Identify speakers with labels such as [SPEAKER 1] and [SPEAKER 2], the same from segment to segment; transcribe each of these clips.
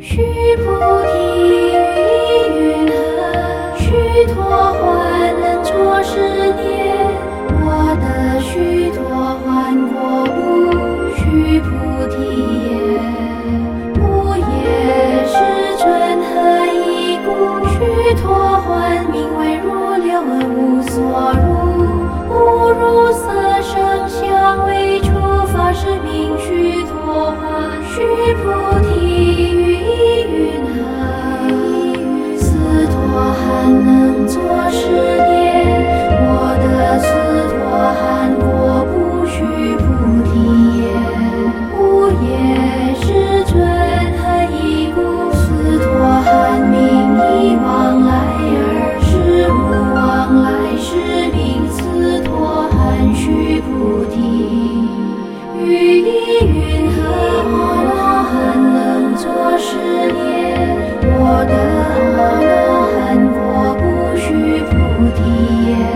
[SPEAKER 1] 须菩提，于云何？须陀洹能作是念：我得须陀洹果不须菩提也。不也，世尊，何以故？须陀洹名为如流而无所入，不入色声香味触法是名须陀洹。须菩提，于云何？斯陀含能作是念：我得斯陀含果不须菩提也。不也，世尊，何以故？斯陀含名以往来而实无往来，是名斯陀含须菩提。于云何？阿罗汉能作是念：我得阿罗汉果不须菩提也。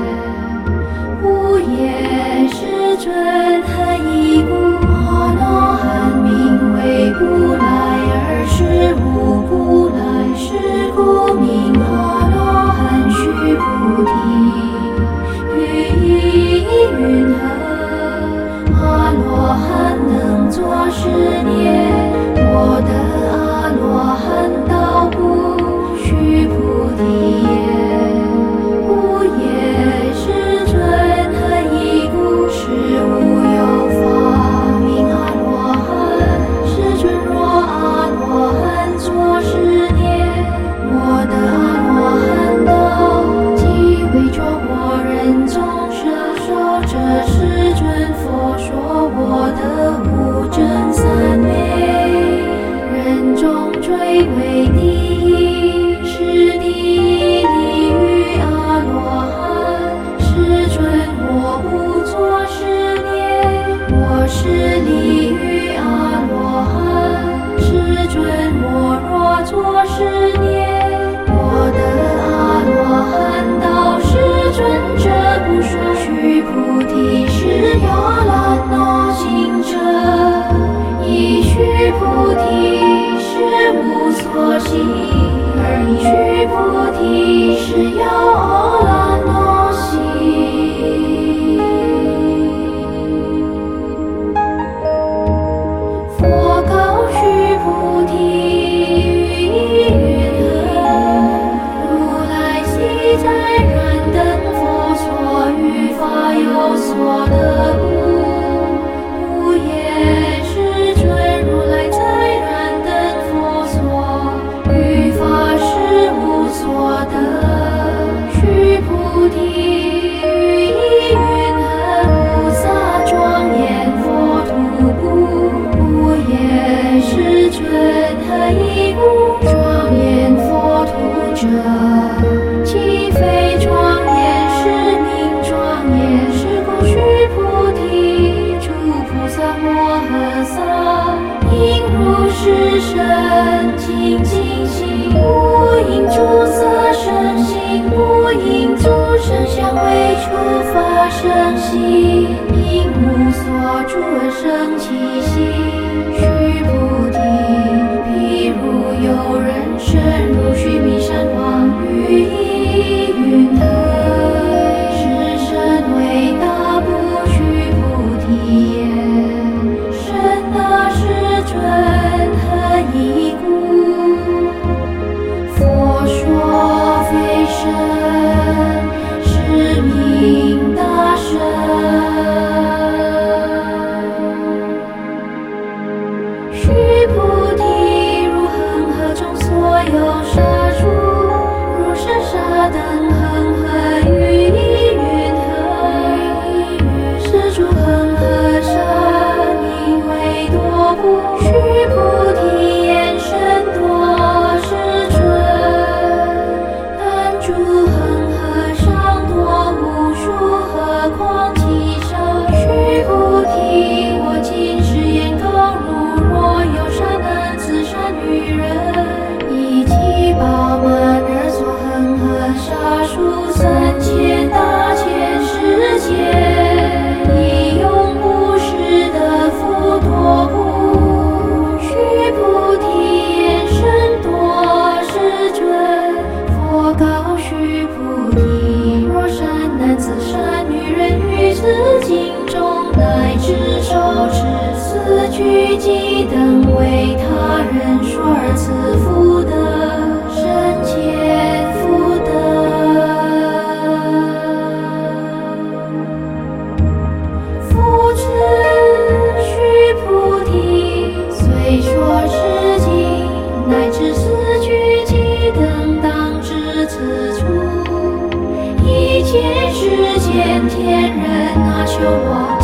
[SPEAKER 1] 不也，世尊，何以故？阿罗汉名为不来而实无不来，是故名阿罗汉须菩提。于云何？阿罗汉能作是念：我得阿罗汉道不须菩提也。不也，世尊，何以故？是无有法名阿罗汉。世尊，若阿罗汉作是念：我得阿罗汉道，即为着我人众生受者。世尊佛说我得无真三昧，人中最为第一，是第一利于阿罗汉。世尊，我不作是念，我是利于阿罗汉。世尊，我若作是念，我得阿罗汉道。世尊，这不说须菩提是阿兰那行者，以须菩提是无所行，而以须菩提是要阿兰那行。佛告须菩提，于云何？如来昔在燃灯佛所，于法有所得故。不也，世尊，如来在燃灯佛所，于法是无所得。须菩提，于云何？菩萨庄严佛土故。不也，世尊，何以故？庄严佛土者，其非庄严，是名庄严。是故须菩提，诸菩萨摩诃萨应如是身清净心，不应著色身心，不应著声香味触法身心，应无所著而生其心。须菩提，譬如有人深入须弥山王于云何？是身为大不须菩提也。身大，世尊，何以故？佛说非身，是名大身。须菩提，如恒河中所有沙数，如是沙等恒河于云何？是诸恒河沙名为多故。须菩提，言甚多，世尊。但诸恒河上多无数，何况其沙？须菩提，我今是言告汝：若有善男子、善女人，以其饱满而所恒河沙数， 而赐福德，人间福德。复至须菩提，虽说是经，乃至四句偈等当至此处。一切世间天人阿修罗。